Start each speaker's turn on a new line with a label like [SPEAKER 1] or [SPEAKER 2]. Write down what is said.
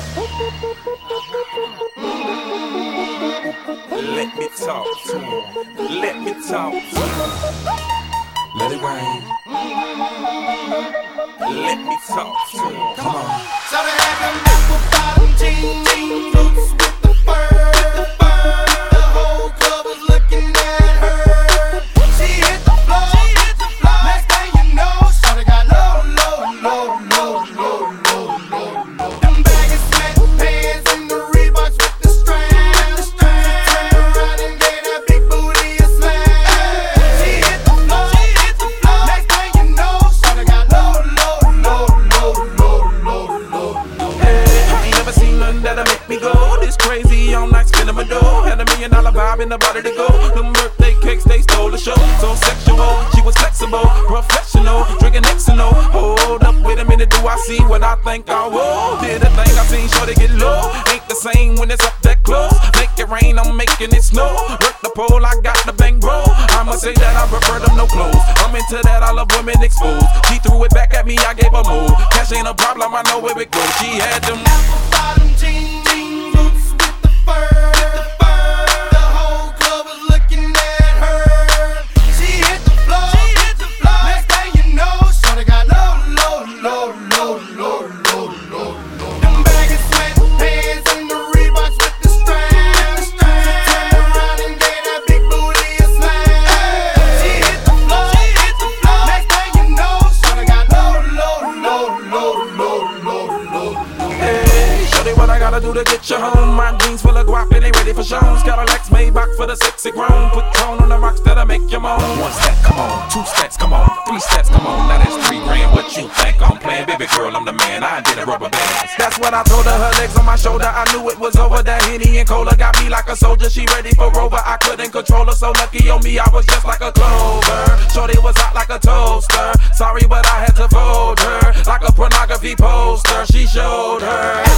[SPEAKER 1] Let me talk to him. Let me talk to him. Let it rain. Let me talk to him. Come on.
[SPEAKER 2] So they had them apple bottom jeans, boots with the fur. The whole club was looking at her. She hit the floor. Next thing you know, shawty got low. Them baggy sweatpants and the Reeboks with the straps. Turned around and gave that big booty a smash. She hit the floor. Next thing you know, shawty got low.
[SPEAKER 1] I ain't never seen nothing that'll make me go this crazy all night spinning my dough. Had $1 million vibe in the body to go. Them birthday cakes, they stole the show. So sexual, she was flexible, professional, drinking Xano. Hold up, wait a minute, do I see what I think I will? Did a thing I seen, sure they get low. Ain't the same when it's up that close. Make it rain, I'm making it snow. Work the pole, I got the bang bro. I'ma say that I prefer them no clothes. I'm into that, I love women exposed. She threw it back at me, I gave her move. Cash ain't a problem, I know where it goes. She had them
[SPEAKER 2] Apple bottom jeans, boots with the fur. The whole club was looking at her. She hit the floor. Next thing you know, shawty got low. Them baggy sweatpants and the Reeboks with the straps. Turned around and gave that big booty a smash. She hit the floor. Next thing you know, shawty got low.
[SPEAKER 1] Hey, shorty, what I gotta do to get you home? My jeans full of guap and they ready for shows. Got a Lex Maybach for the sexy grown. Put tone on the rocks that'll make you moan. 1 step, come on. 2 steps, come on. 3 steps, come on. Now that's 3 grand. What you think I'm playing? Baby girl, I'm the man. I did a rubber band. That's what I told her. Her legs on my shoulder. I knew it was over. That Henny and Cola got me like a soldier. She ready for Rover. I couldn't control her. So lucky on me, I was just like a clover. Shorty was hot like a toaster. Sorry, but I had to fold her like a pornography poster. She showed her.